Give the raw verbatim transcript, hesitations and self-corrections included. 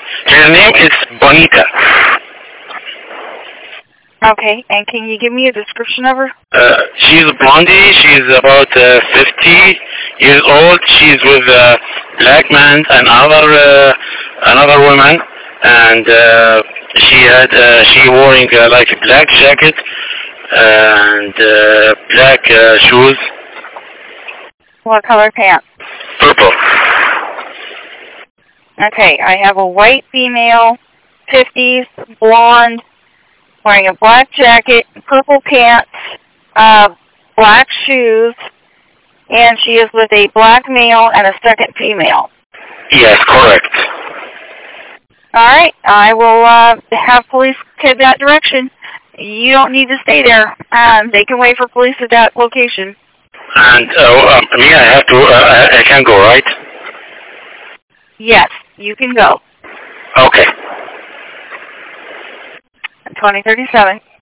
Her name is Bonita. Okay, and can you give me a description of her? Uh, she's blondie. She's about uh, fifty years old. She's with a black man and another uh, another woman, and uh, she had uh, she wearing uh, like a black jacket and uh, black uh, shoes. What color pants? Purple. Okay, I have a white female, fifties, blonde, wearing a black jacket, purple pants, uh, black shoes, and she is with a black male and a second female. Yes, correct. All right, I will uh, have police head that direction. You don't need to stay there. Um, they can wait for police at that location. And uh, um, me, I have to. Uh, I can go, right? Yes, you can go. Okay. twenty thirty-seven.